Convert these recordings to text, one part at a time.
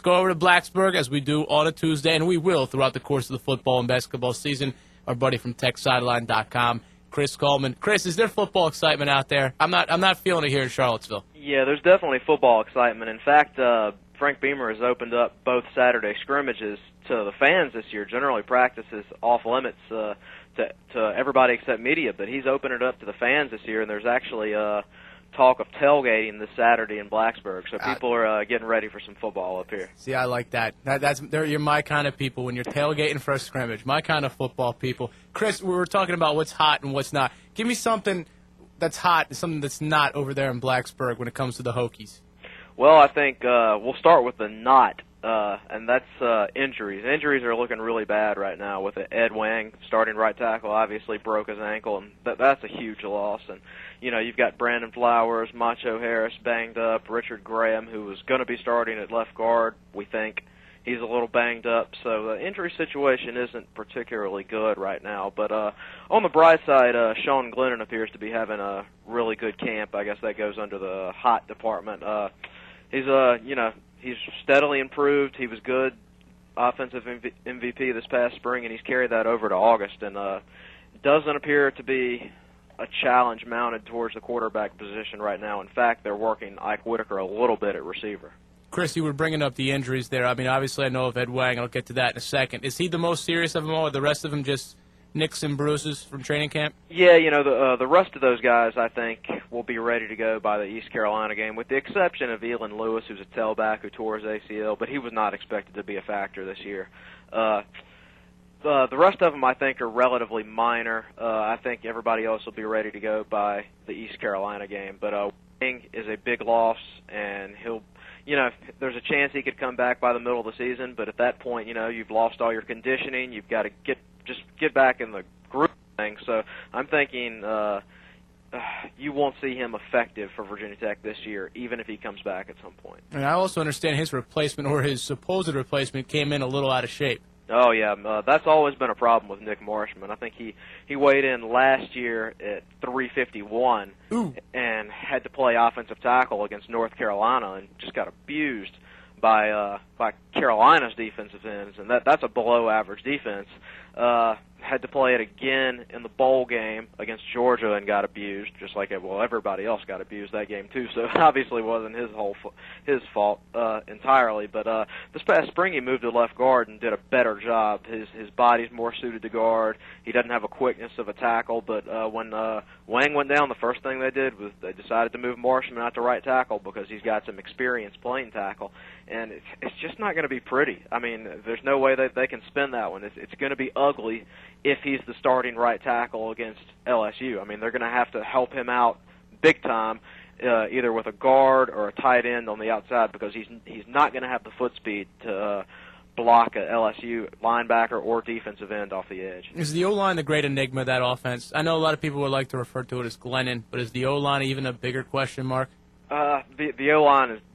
go over to Blacksburg, as we do on a Tuesday, and we will throughout the course of the football and basketball season. Our buddy from TechSideline.com, Chris Coleman. Chris, is there football excitement out there? I'm not feeling it here in Charlottesville. Yeah, there's definitely football excitement. In fact, Frank Beamer has opened up both Saturday scrimmages to the fans this year. Generally, practice is off limits to everybody except media, but he's opened it up to the fans this year, and there's actually talk of tailgating this Saturday in Blacksburg. So people are getting ready for some football up here. See, I like that. You're my kind of people when you're tailgating for a scrimmage. My kind of football people. Chris, we were talking about what's hot and what's not. Give me something that's hot and something that's not over there in Blacksburg when it comes to the Hokies. Well, I think we'll start with the not, and that's injuries. Injuries are looking really bad right now with Ed Wang, starting right tackle, obviously broke his ankle, and that's a huge loss. And, you know, you've got Brandon Flowers, Macho Harris banged up, Richard Graham, who was going to be starting at left guard, we think. He's a little banged up, so the injury situation isn't particularly good right now. But on the bright side, Sean Glennon appears to be having a really good camp. I guess that goes under the hot department. He's he's steadily improved. He was good offensive MVP this past spring, and he's carried that over to August. And doesn't appear to be a challenge mounted towards the quarterback position right now. In fact, they're working Ike Whitaker a little bit at receiver. Chris, you were bringing up the injuries there. I mean, obviously I know of Ed Wang. I'll get to that in a second. Is he the most serious of them all, or the rest of them just nicks and bruises from training camp? Yeah, you know, the rest of those guys, I think, will be ready to go by the East Carolina game, with the exception of Elon Lewis, who's a tailback who tore his ACL, but he was not expected to be a factor this year. The rest of them, I think, are relatively minor. I think everybody else will be ready to go by the East Carolina game. But Wang is a big loss, and he'll, you know, there's a chance he could come back by the middle of the season. But at that point, you know, you've lost all your conditioning. You've got to get back in the groove thing. So I'm thinking you won't see him effective for Virginia Tech this year, even if he comes back at some point. And I also understand his replacement, or his supposed replacement, came in a little out of shape. Oh, yeah, that's always been a problem with Nick Marshman. I think he weighed in last year at 351 and had to play offensive tackle against North Carolina and just got abused by Carolina's defensive ends, and that's a below-average defense. Had to play it again in the bowl game against Georgia and got abused, just like everybody else got abused that game too. So it obviously wasn't his fault entirely. But this past spring he moved to left guard and did a better job. His body's more suited to guard. He doesn't have a quickness of a tackle. But when Wang went down, the first thing they did was they decided to move Marshman out to right tackle because he's got some experience playing tackle. And it's just not going to be pretty. I mean, there's no way that they can spin that one. It's going to be ugly if he's the starting right tackle against LSU. I mean, they're going to have to help him out big time, either with a guard or a tight end on the outside, because he's not going to have the foot speed to block a LSU linebacker or defensive end off the edge. Is the O-line the great enigma of that offense? I know a lot of people would like to refer to it as Glennon, but is the O-line even a bigger question mark? The O-line is,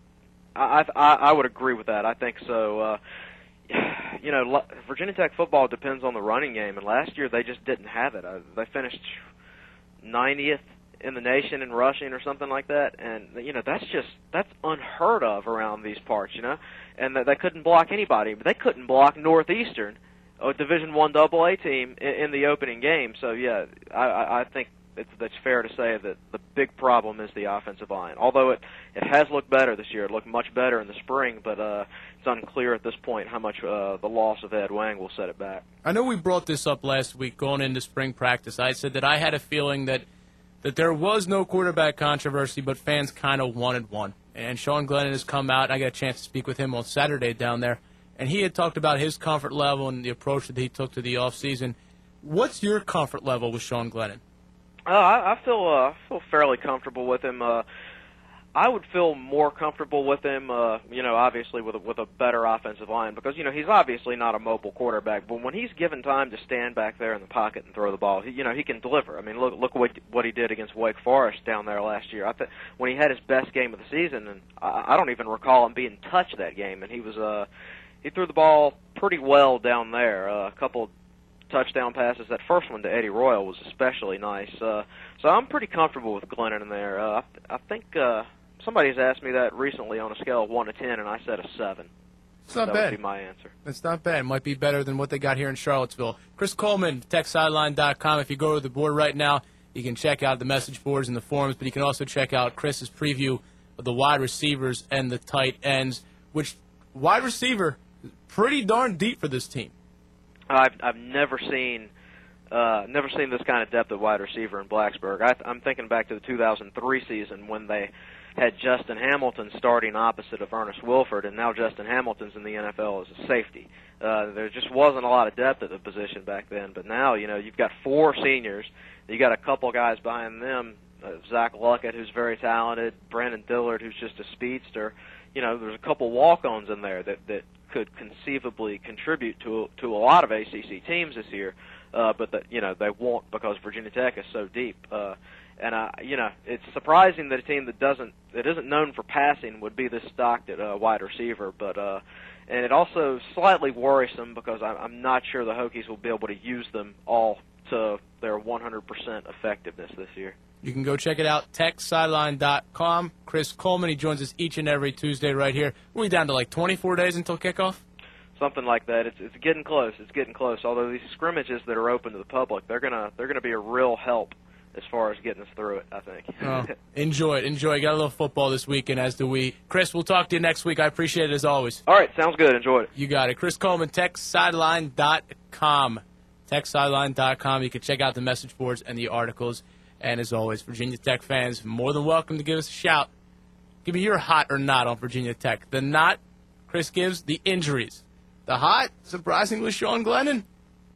I would agree with that. I think so. You know, Virginia Tech football depends on the running game, and last year they just didn't have it. They finished 90th in the nation in rushing or something like that, and you know that's unheard of around these parts, you know. And they couldn't block anybody, but they couldn't block Northeastern, a Division I AA team, in the opening game. So yeah, I think that's fair to say that the big problem is the offensive line. Although it has looked better this year, it looked much better in the spring, but it's unclear at this point how much the loss of Ed Wang will set it back. I know we brought this up last week going into spring practice. I said that I had a feeling that there was no quarterback controversy, but fans kind of wanted one. And Sean Glennon has come out. I got a chance to speak with him on Saturday down there, and he had talked about his comfort level and the approach that he took to the offseason. What's your comfort level with Sean Glennon? I feel fairly comfortable with him. I would feel more comfortable with him, you know, obviously with a better offensive line, because you know he's obviously not a mobile quarterback, but when he's given time to stand back there in the pocket and throw the ball, he can deliver. I mean, look what he did against Wake Forest down there last year. When he had his best game of the season, and I don't even recall him being touched that game, and he threw the ball pretty well down there. A couple touchdown passes. That first one to Eddie Royal was especially nice. So I'm pretty comfortable with Glennon in there. I think somebody's asked me that recently on a scale of 1 to 10, and I said a 7. It's not that bad. would be my answer. It's not bad. It might be better than what they got here in Charlottesville. Chris Coleman, TechSideline.com. If you go to the board right now, you can check out the message boards and the forums, but you can also check out Chris's preview of the wide receivers and the tight ends, which wide receiver is pretty darn deep for this team. I've never seen this kind of depth at wide receiver in Blacksburg. I'm thinking back to the 2003 season when they had Justin Hamilton starting opposite of Ernest Wilford, and now Justin Hamilton's in the NFL as a safety. There just wasn't a lot of depth at the position back then, but now you've got 4 seniors. You got a couple guys behind them, Zach Luckett, who's very talented, Brandon Dillard, who's just a speedster. There's a couple walk-ons in there that could conceivably contribute to a lot of ACC teams this year, but they won't because Virginia Tech is so deep. It's surprising that a team that isn't known for passing would be this stocked at wide receiver, but and it also slightly worrisome because I'm not sure the Hokies will be able to use them all to their 100% effectiveness this year. You can go check it out, techsideline.com. Chris Coleman, he joins us each and every Tuesday right here. We're down to like 24 days until kickoff? Something like that. It's getting close. It's getting close. Although these scrimmages that are open to the public, they're gonna be a real help as far as getting us through it, I think. Oh, enjoy it. Got a little football this weekend, as do we. Chris, we'll talk to you next week. I appreciate it as always. All right, sounds good. Enjoyed it. You got it. Chris Coleman, techsideline.com. Techsideline.com. You can check out the message boards and the articles. And as always, Virginia Tech fans, more than welcome to give us a shout. Give me your hot or not on Virginia Tech. The not, Chris gives, the injuries. The hot, surprisingly, Sean Glennon.